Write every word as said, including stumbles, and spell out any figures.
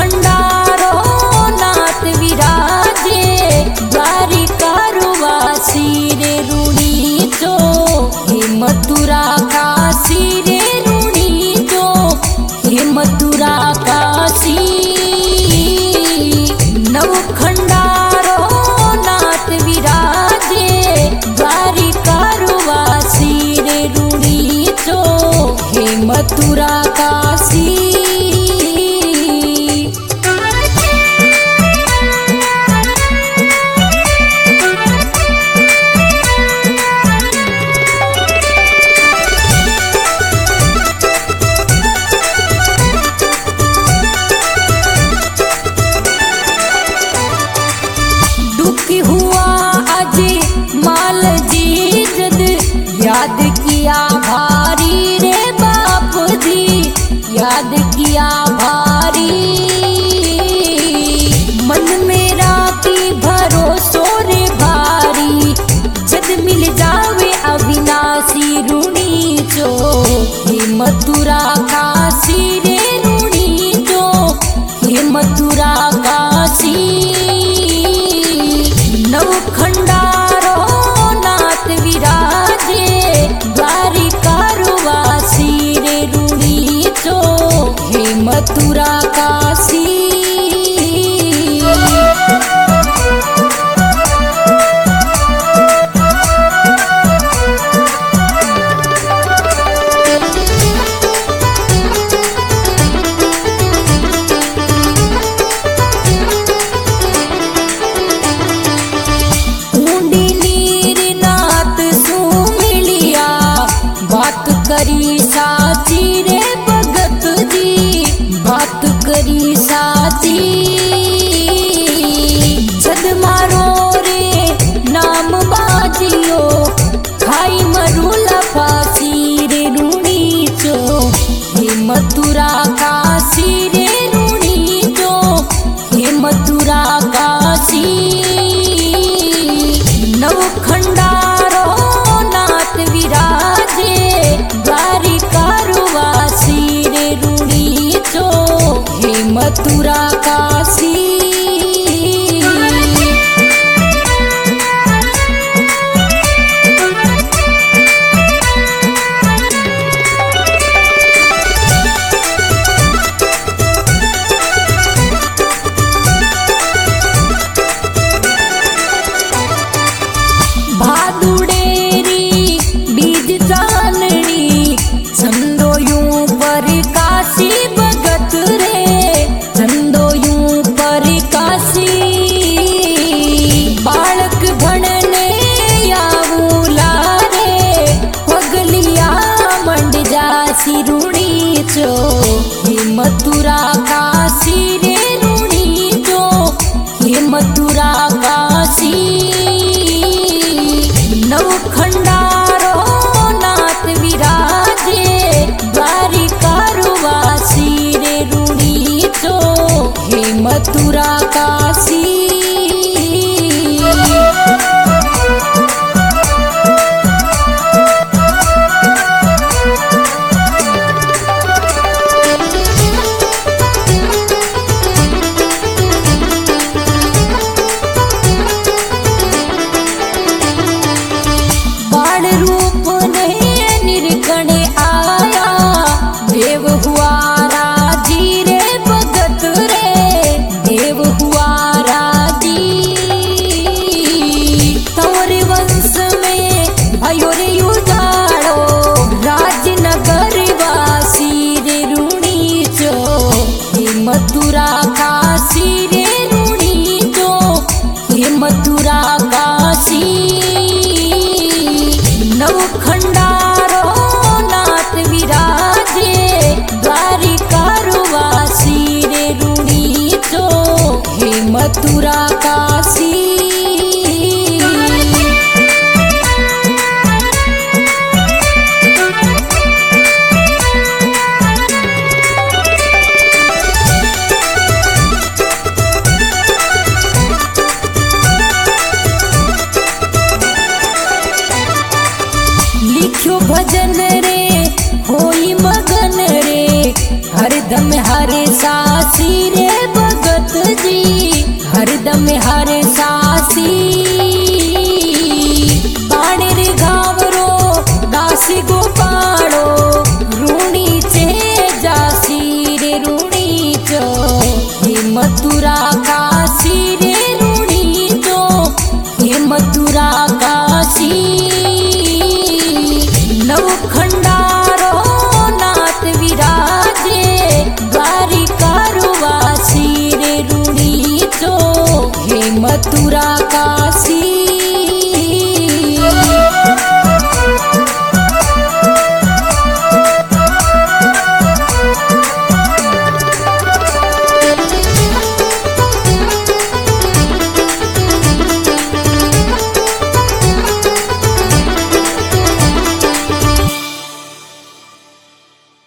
खंडारो नाथ विराजे द्वारिका रुवासी रे रूणी जो हे मथुरा काशी रे रूणी जो हे मथुरा काशी नव खंडारो नाथ विराजे द्वारिका रुवासी रे रूणी जो हे मथुरा काशी। याद किया भारी रे बाप जी याद किया भारी मन मेरा की भरोसो रे भारी जद मिल जावे अविनाशी रूणी जो हे मथुरा काशी रे रूणी जो हे मथुरा काशी नव खंडारो नाथ विराजे द्वारिका रुवासी रे रूणी जो हे मथुरा काशी। करी साची रे भगत जी बात करी साची जद मारो रे नाम बाजियो खाई मरूला फांसी रे रूणी जो हे मथुरा काशी रे रूणी जो हे मथुरा काशी नव खंडारो नाथ विराजे द्वारिका रुवासी रे रूणी जो हे मथुरा काशी। भादुड़ेरी बीज चाननी छंदो यूं पर काशी भगत रे छंदो यूं पर काशी बालक भणने यावूला रे पगलिया मंड जासी रूणी जो हे मथुरा काशी रे रूणी जो हे मथुरा काशी नव खंडारो नाथ विराजे द्वारिका रुवासी रे रूणी जो हे मथुरा काशी। रूप ने निरकणे आया देव हुआ राजी रे भगत रे देव हुआ राजी तोर वंश में भयो रे उजाड़ो राजनगर वासी रे रूणी जो हे मथुरा काशी रे रूणी जो हे मथुरा काशी नव खंडारो नाथ विराजे द्वारिका रुवासी रे रूणी जो हे मथुरा काशी। लिखो भजन रे होई मगन रे हरदम हरे सासी रे भगत जी हरदम हर सासी पाणे रे घावरो दासी गोपाड़ो रूणी चे जासी रे रूणी चो हे मथुरा का